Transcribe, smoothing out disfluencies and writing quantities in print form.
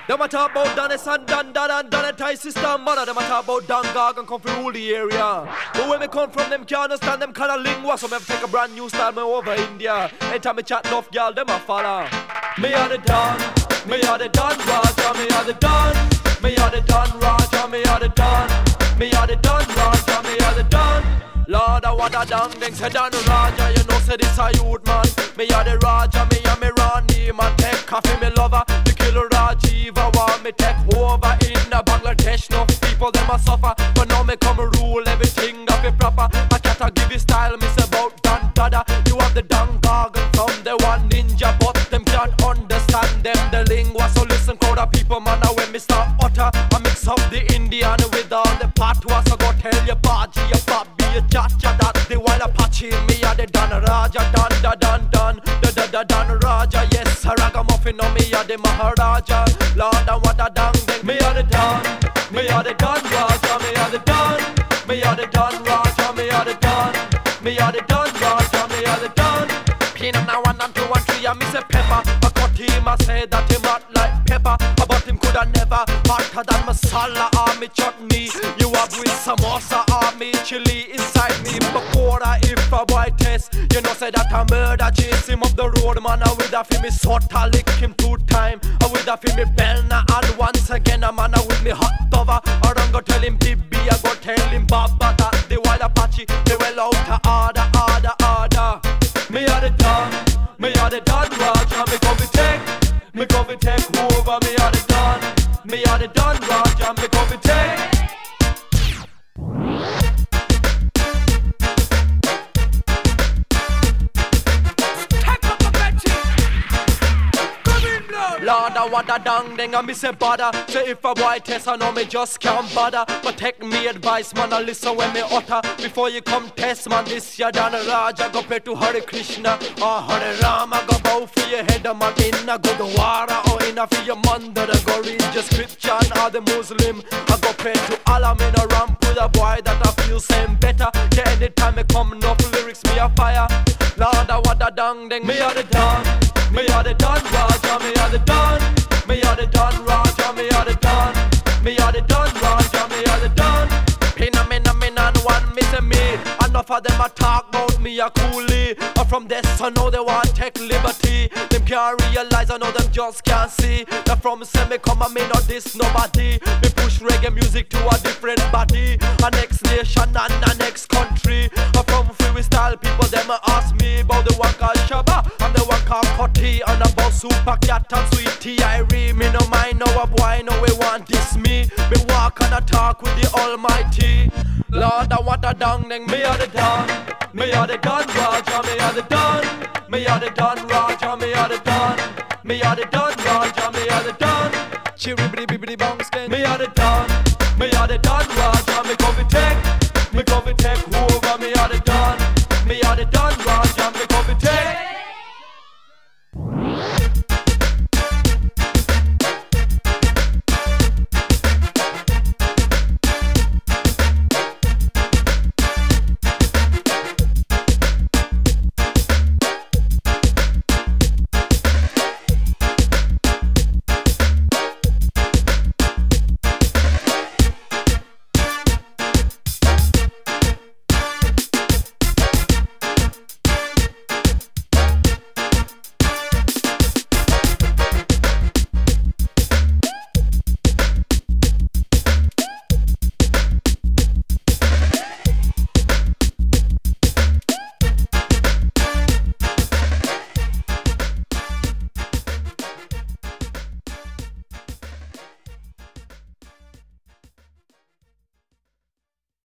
Them a talk about Dennis and Dan and Dan Thai system, mother. Them a talk about Dan Gag and come from rule the area. But where me come from, them can't understand them kind of lingua. So me have to take a brand new style, me over India. Anytime me chat enough, girl, them a follow. Me a the Dan, me a the Dan Raja, me a the Dan. Me a the Dan Raja, me a the Dan. Me a the Dan Raja, me a the Dan. Lord, I want a dang ding, say Dan Raja. You know say this a youth man. Me a the Raja, me a me Rani. Man take coffee, me lover. Me kill Rajiva, want me take over in the Bangladesh. No people them a suffer, but now me come rule everything that be proper. I can't give you style, me say about Dan Dada. You have the Dan gargle from the one ninja, but them can't understand them the lingua. So listen, crowd of people, man. Now when me start utter, I mix up the Indian with all the patois. So go tell your Baji, your Bobby, your Chacha, that the wild Apache. Me a the Dan Raja, Dan da Dan Dan, da Dan Raja. Yes, a ragamuffin on me a the Maharaja. Lord, I want a dang ding. Me a the Dan, me a the Dan Raja, me a the Dan, me a the Dan Raja, me a the Dan, me a the Dan Raja, me a the Dan. Pin now 1 and 2 and 3, I miss a pepper. But cut him, I say that him hot like pepper. But him coulda never hotter than masala or me chutney. You have with samosa or me chili inside me. Bakora if a boy test, you know say that a murder. Chase him up the road, man. I with a fi me sota lick him 2 times. I with a fi me belna and once again a man. I with me hot over. Or I'm go tell him Bibi, I go tell him Baba that the wild Apache they well out to order. Me a the Dan, me a the Dan Raja. Me come fi take over. Me a the Dan, me a the Dan Raja. Me come fi take. Lord, I want a dang ding and me say bother. Say if a boy test, I know me just can't bother. But take me advice, man, I listen when me utter. Before you come test, man, this ya Dan Raja. Go pray to Hare Krishna or Hare Rama. Go bow for your head, man, in a Gurdwara. Or in a for your mandara. Go read your scripture and all the Muslim. I go pray to Allah, me no ramp with a boy that I feel same better. Yeah, anytime me come, enough lyrics, me a fire. Lord, I want a dang ding, me a the Dan. Me a the Dan Raja, me a the Dan. Me a the Dan Raja, me a the Dan. Me a the Dan Raja, me a the Dan. Pina and one me say me. Enough of them a talk about me a coolie. Or from this I know they want take liberty. Them can't realize, I know them just can't see. That from say me come and me not this nobody. Me push reggae music to a different body. A next nation and a next country. Or from freestyle people them ask me about the one called Shabba and the one called Cutty. And about Super Cat and Sweetie Irie. Me no mind no a boy no we want this me. Me walk and a talk with the Almighty. Lord, I want a dang ding. Me a the Dan, me a the Dan Raja, me a the Dan. Me a the Dan Raja, me a the Dan. Me a the Dan Raja, me a the Dan. Chiribidi bibidi bong skin. Me a the Dan.